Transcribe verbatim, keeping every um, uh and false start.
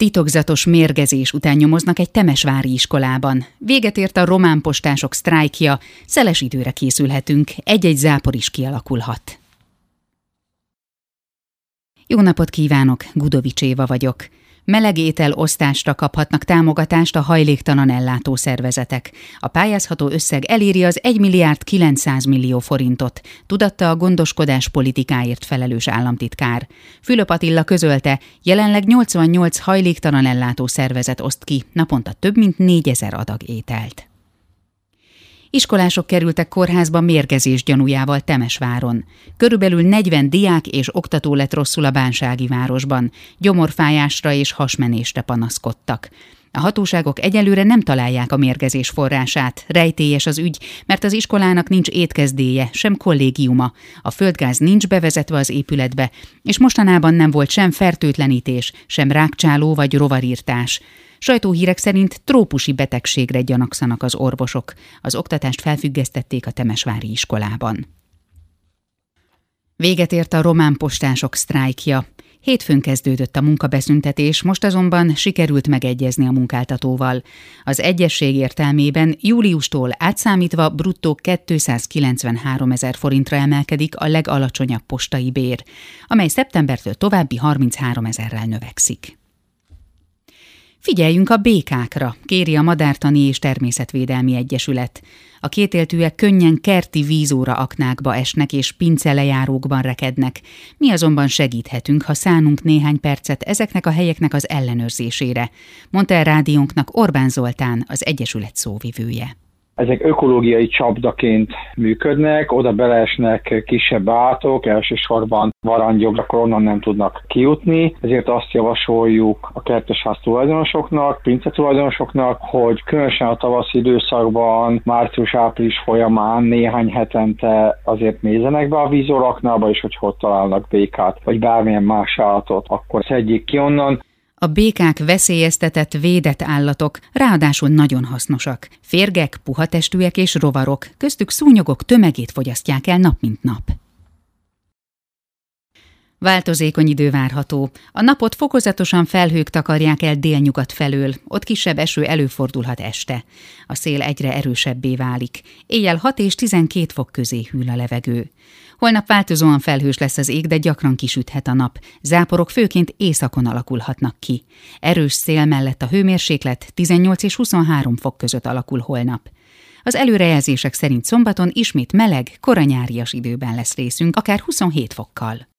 Titokzatos mérgezés után nyomoznak egy temesvári iskolában. Véget ért a román postások sztrájkja, szeles időre készülhetünk, egy-egy zápor is kialakulhat. Jó napot kívánok, Gudovics Éva vagyok. Meleg étel osztásra kaphatnak támogatást a hajléktalan ellátó szervezetek. A pályázható összeg eléri az egy milliárd kilencszáz millió forintot, tudatta a gondoskodás politikáért felelős államtitkár. Fülöp Attila közölte, jelenleg nyolcvannyolc hajléktalan ellátó szervezet oszt ki naponta több mint négyezer adag ételt. Iskolások kerültek kórházba mérgezés gyanújával Temesváron. Körülbelül negyven diák és oktató lett rosszul a bánsági városban. Gyomorfájásra és hasmenésre panaszkodtak. A hatóságok egyelőre nem találják a mérgezés forrását. Rejtélyes az ügy, mert az iskolának nincs étkezdélye, sem kollégiuma. A földgáz nincs bevezetve az épületbe, és mostanában nem volt sem fertőtlenítés, sem rákcsáló vagy rovarírtás. Sajtóhírek szerint trópusi betegségre gyanakszanak az orvosok. Az oktatást felfüggesztették a temesvári iskolában. Véget ért a román postások sztrájkja. Hétfőn kezdődött a munkabeszüntetés, most azonban sikerült megegyezni a munkáltatóval. Az egyezség értelmében júliustól átszámítva bruttó kétszázkilencvenhárom ezer forintra emelkedik a legalacsonyabb postai bér, amely szeptembertől további harminchárom ezerrel növekszik. Figyeljünk a békákra, kéri a Madártani és Természetvédelmi Egyesület. A kétéltűek könnyen kerti vízóra aknákba esnek és pincelejárókban rekednek. Mi azonban segíthetünk, ha szánunk néhány percet ezeknek a helyeknek az ellenőrzésére, mondta el rádiónknak Orbán Zoltán, az Egyesület szóvivője. Ezek ökológiai csapdaként működnek, oda beleesnek kisebb állatok, elsősorban varangyok, akkor onnan nem tudnak kijutni, ezért azt javasoljuk a kertesház tulajdonosoknak, pince tulajdonosoknak, hogy különösen a tavaszi időszakban, március-április folyamán néhány hetente azért nézzenek be a vízoraknába, és hogyha ott találnak békát, vagy bármilyen más állatot, akkor szedjék ki onnan. A békák veszélyeztetett, védett állatok, ráadásul nagyon hasznosak. Férgek, puhatestűek és rovarok, köztük szúnyogok tömegét fogyasztják el nap mint nap. Változékony idő várható. A napot fokozatosan felhők takarják el délnyugat felől, ott kisebb eső előfordulhat este. A szél egyre erősebbé válik. Éjjel hat és tizenkét fok közé hűl a levegő. Holnap változóan felhős lesz az ég, de gyakran kisüthet a nap. Záporok főként északon alakulhatnak ki. Erős szél mellett a hőmérséklet tizennyolc és huszonhárom fok között alakul holnap. Az előrejelzések szerint szombaton ismét meleg, koranyárias időben lesz részünk, akár huszonhét fokkal.